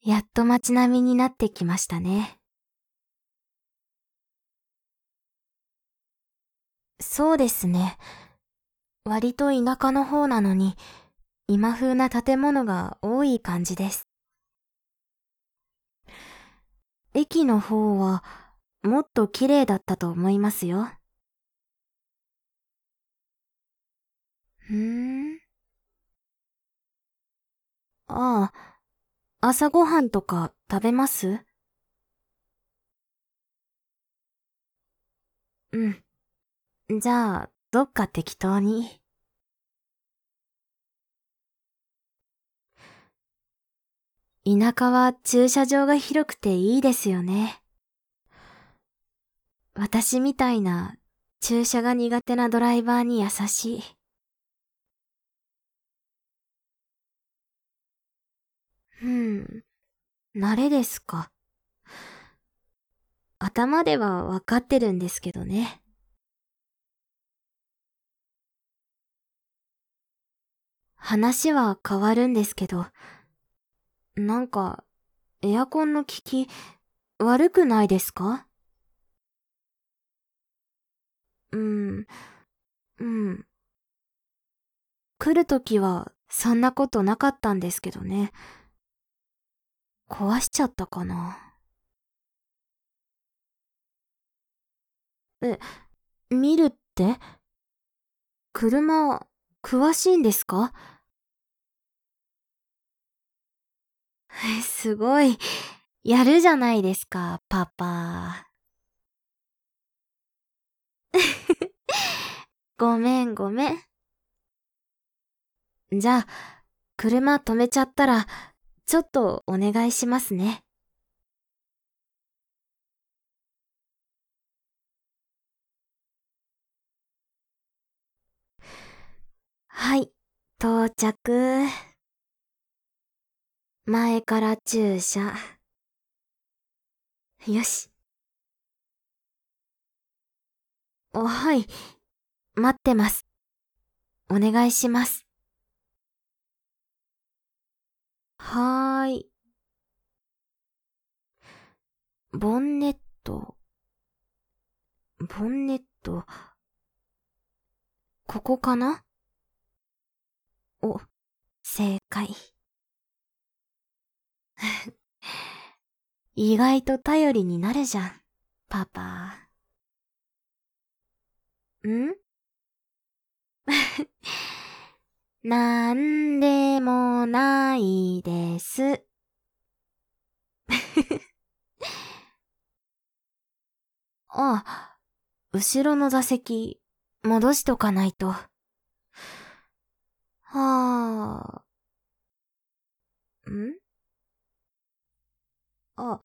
やっと街並みになってきましたね。そうですね。割と田舎の方なのに、今風な建物が多い感じです。駅の方は、もっと綺麗だったと思いますよ。ふーん。ああ、朝ごはんとか食べます？うん。じゃあ、どっか適当に。田舎は駐車場が広くていいですよね。私みたいな駐車が苦手なドライバーに優しい。慣れですか。頭ではわかってるんですけどね。話は変わるんですけど、なんか、エアコンの効き、悪くないですか？うん、うん。来るときは、そんなことなかったんですけどね。壊しちゃったかな。え、見るって？車、詳しいんですか？すごい。やるじゃないですか、パパ。ごめんごめん。じゃあ、車止めちゃったら、ちょっとお願いしますね。はい、到着。前から駐車。よし。はい、待ってます。お願いします。はーい。ボンネット、ボンネット、ここかな？お、正解。意外と頼りになるじゃん、パパ。んなんでもないです。あ、後ろの座席、戻しとかないと。はんあ、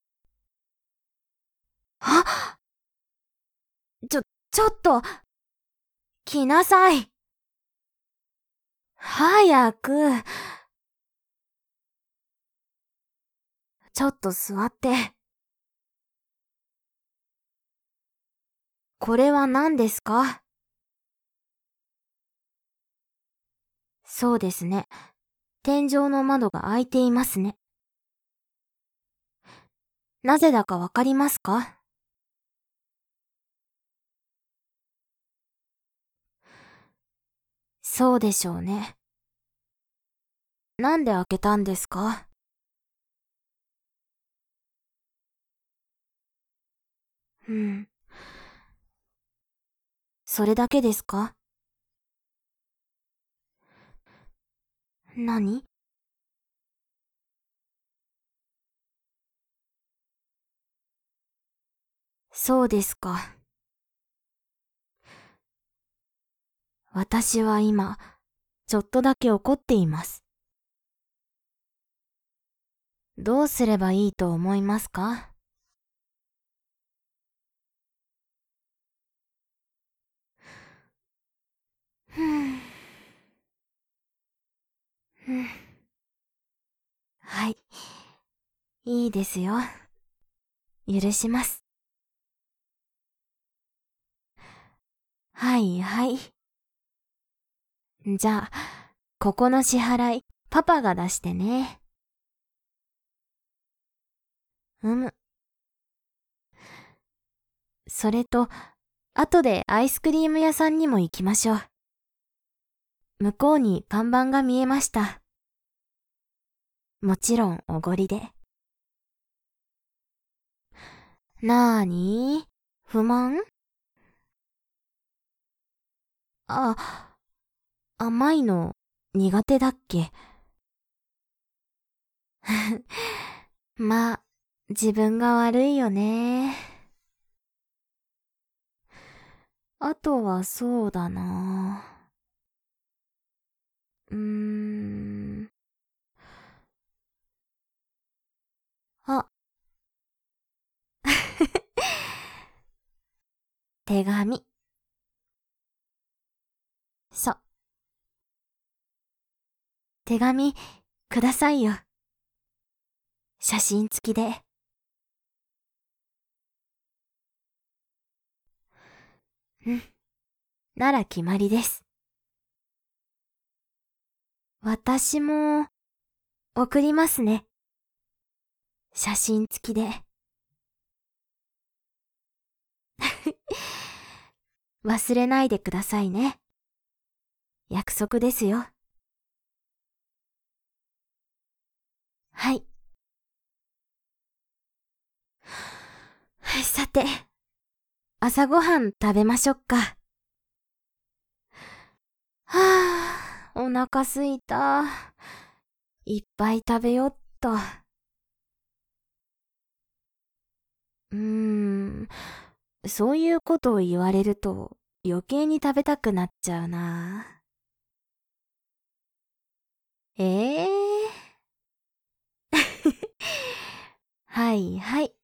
あ、ちょ、ちょっと、来なさい。早く。ちょっと座って。これは何ですか？そうですね。天井の窓が開いていますね。なぜだかわかりますか？そうでしょうね。なんで開けたんですか？うん。それだけですか？何？そうですか。私は今、ちょっとだけ怒っています。どうすればいいと思いますか？ふぅふぅはい。いいですよ。許します。はいはい。じゃあ、ここの支払い、パパが出してね。 うむ。それと、後でアイスクリーム屋さんにも行きましょう。向こうに看板が見えました。もちろんおごりで。なーに？不満？あ、甘いの苦手だっけ？まあ、自分が悪いよね。あとはそうだな。あ、手紙。手紙くださいよ。写真付きで。うん。なら決まりです。私も、送りますね。写真付きで。忘れないでくださいね。約束ですよ。はい。さて、朝ごはん食べましょっか。はぁ、お腹すいた。いっぱい食べよっと。そういうことを言われると余計に食べたくなっちゃうな。ええー、はいはい。